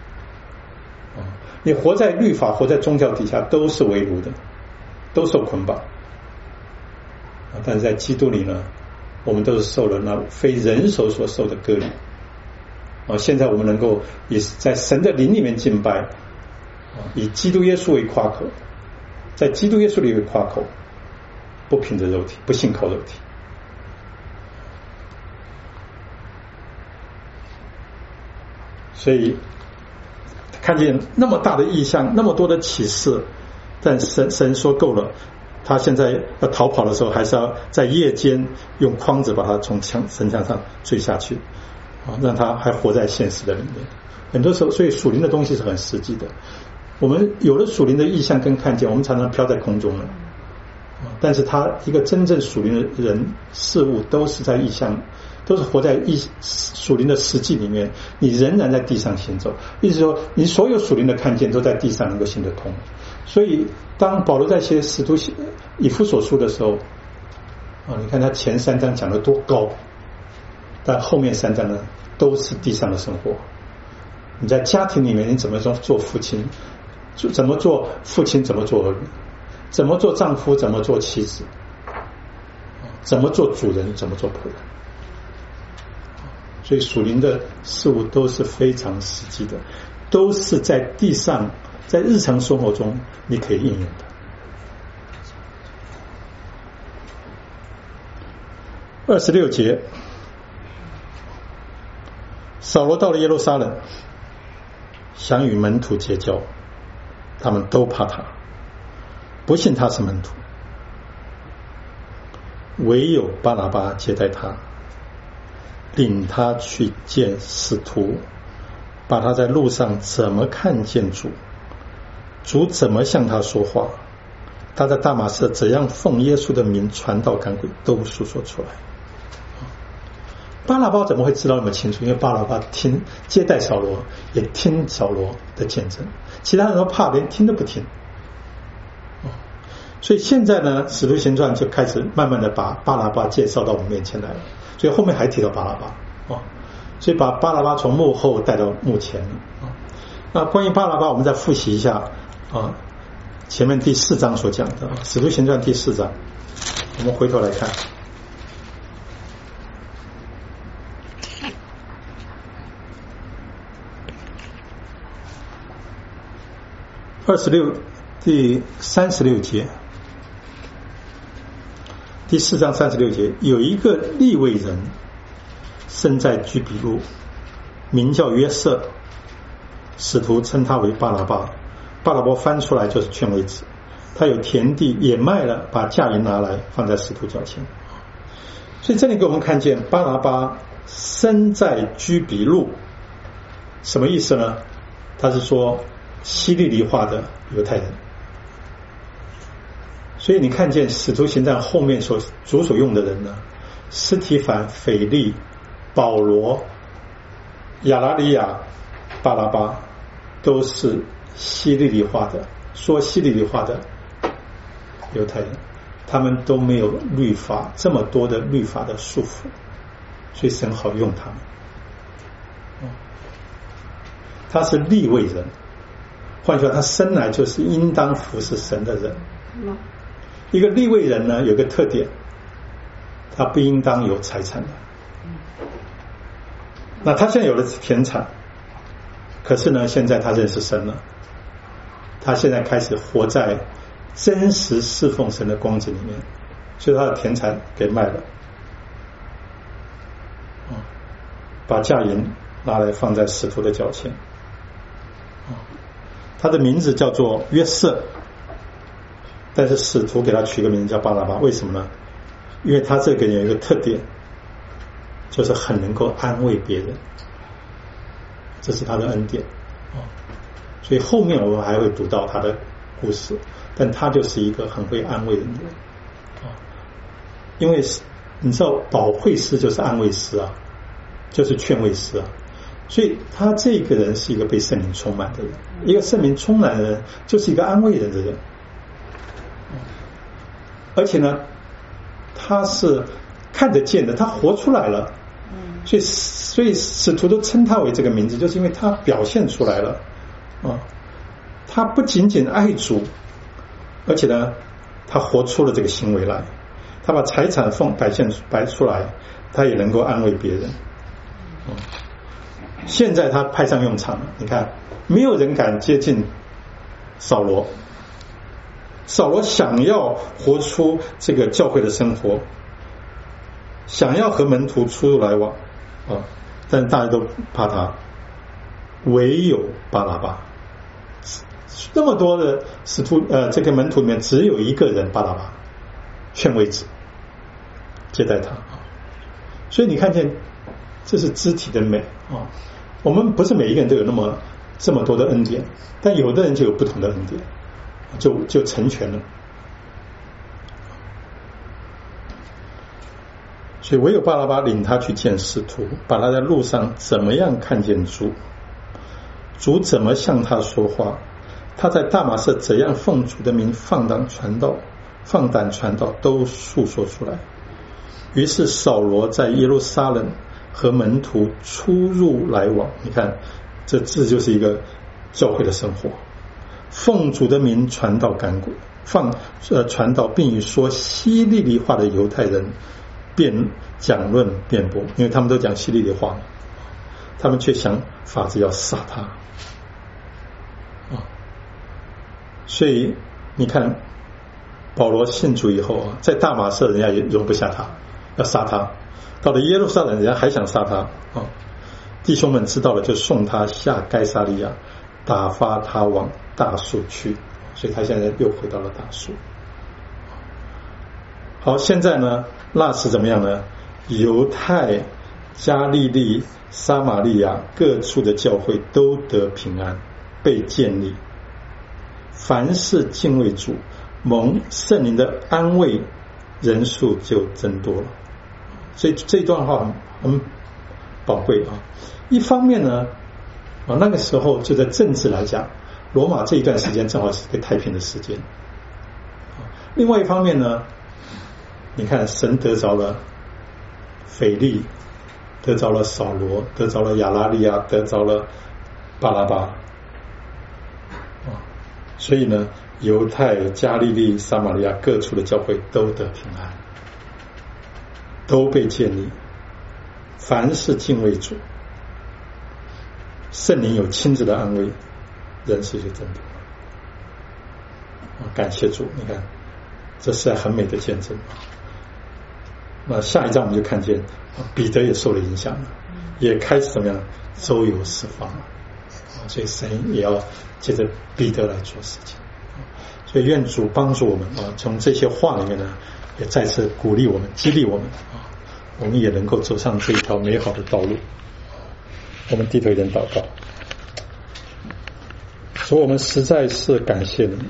你活在律法活在宗教底下都是为奴的，都受捆绑，但是在基督里呢，我们都是受了那非人手所受的割礼。现在我们能够以在神的灵里面敬拜，以基督耶稣为夸口，在基督耶稣里为夸口，不凭着肉体，不信靠肉体。 所以看见那么大的异象，那么多的启示，但神说够了，他现在要逃跑的时候，还是要在夜间用筐子把他从城墙上坠下去，让他还活在现实的里面。很多时候，所以属灵的东西是很实际的。我们有了属灵的意象跟看见，我们常常飘在空中了。但是他一个真正属灵的人事物都是在意象，都是活在属灵的实际里面，你仍然在地上行走。意思说，你所有属灵的看见都在地上能够行得通。所以当保罗在写使徒以弗所书的时候，你看他前3章讲得多高，但后面3章呢都是地上的生活。你在家庭里面你怎么做父亲，怎么做父亲，怎么做儿女，怎么做丈夫，怎么做妻子，怎么做主人，怎么做仆人。所以属灵的事物都是非常实际的，都是在地上，在日常生活中你可以应用的。26节，扫罗到了耶路撒冷，想与门徒结交，他们都怕他，不信他是门徒，唯有巴拿巴接待他，领他去见使徒，把他在路上怎么看见主怎么向他说话，他在大马色怎样奉耶稣的名传道赶鬼，都述说出来。巴拿巴怎么会知道那么清楚？因为巴拿巴接待扫罗，也听扫罗的见证，其他人都怕，连听都不听。所以现在呢，使徒行传就开始慢慢的把巴拿巴介绍到我们面前来了，所以后面还提到巴拿巴，所以把巴拿巴从幕后带到幕前。那关于巴拿巴我们再复习一下前面第4章所讲的使徒行传第4章，我们回头来看。第36节，第4章36节，有一个利未人生在居比路，名叫约瑟，使徒称他为巴拿巴。巴拿巴翻出来就是劝慰子，他有田地也卖了，把价银拿来放在使徒脚前。所以这里给我们看见巴拿巴生在居比路，什么意思呢？他是说希利尼化的犹太人。所以你看见使徒行传后面主所用的人呢，司提反、腓利、保罗、亚拿尼亚、巴拿巴，都是希利尼化的，说希利尼化的犹太人，他们都没有律法这么多的律法的束缚，所以神好用他们。他是利未人，换句话，他生来就是应当服侍神的人。一个利未人呢，有个特点，他不应当有财产的。那他现在有了田产，可是呢，现在他认识神了，他现在开始活在真实侍奉神的光景里面，所以他的田产给卖了，把价银拿来放在使徒的脚前。他的名字叫做约瑟，但是使徒给他取个名字叫巴拿巴，为什么呢？因为他这个人有一个特点，就是很能够安慰别人，这是他的恩典。所以后面我们还会读到他的故事，但他就是一个很会安慰人的人。因为你知道保惠师就是安慰师啊，就是劝慰师啊，所以他这个人是一个被圣灵充满的人，一个圣灵充满的人就是一个安慰人的人。而且呢，他是看得见的，他活出来了，所以使徒都称他为这个名字，就是因为他表现出来了。他不仅仅爱主，而且呢，他活出了这个行为来，他把财产摆出来，他也能够安慰别人。现在他派上用场了，你看，没有人敢接近扫罗。扫罗想要活出这个教会的生活，想要和门徒出入来往但是大家都怕他， 唯有巴拉巴。那么多的这个门徒里面，只有一个人巴拉巴劝慰子接待他。所以你看见这是肢体的美啊！我们不是每一个人都有这么多的恩典，但有的人就有不同的恩典，就成全了。所以唯有巴拉巴领他去见使徒，把他在路上怎么样看见主怎么向他说话，他在大马色怎样奉主的名放胆传道，都述说出来。于是扫罗在耶路撒冷和门徒出入来往，你看这字就是一个教会的生活，奉主的名传道赶鬼，传道并与说希利尼话的犹太人讲论辩驳，因为他们都讲希利尼话，他们却想法子要杀他所以你看保罗信主以后在大马色人家也容不下他，要杀他，到了耶路撒冷人家还想杀他弟兄们知道了就送他下该撒利亚，打发他往大树去，所以他现在又回到了大树。好，现在呢那时怎么样呢？犹太、加利利、撒玛利亚各处的教会都得平安，被建立，凡是敬畏主蒙圣灵的安慰，人数就增多了。所以这段话很宝贵一方面呢那个时候就在政治来讲，罗马这一段时间正好是一个太平的时间。另外一方面呢，你看神得着了腓利，得着了扫罗，得着了亚拉利亚，得着了巴拉巴所以呢犹太、加利利、撒玛利亚各处的教会都得平安，都被建立，凡是敬畏主，圣灵有亲自的安慰，人数就增多了。感谢主，你看这是很美的见证。那下一章我们就看见彼得也受了影响了，也开始怎么样周游四方了。所以神也要借着彼得来做事情。所以愿主帮助我们从这些话里面呢，也再次鼓励我们，激励我们我们也能够走上这一条美好的道路。我们低头一点祷告。所以我们实在是感谢你，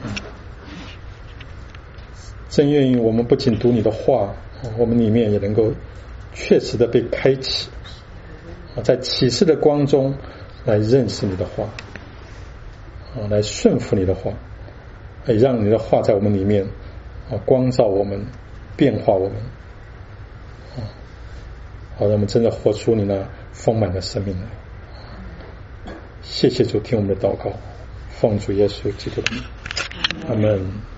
真愿意我们不仅读你的话，我们里面也能够确实的被开启，在启示的光中来认识你的话，来顺服你的话，也让你的话在我们里面光照我们，变化我们，好让我们真的活出你那丰满的生命来。谢谢主，听我们的祷告，奉主耶稣基督的名，阿们。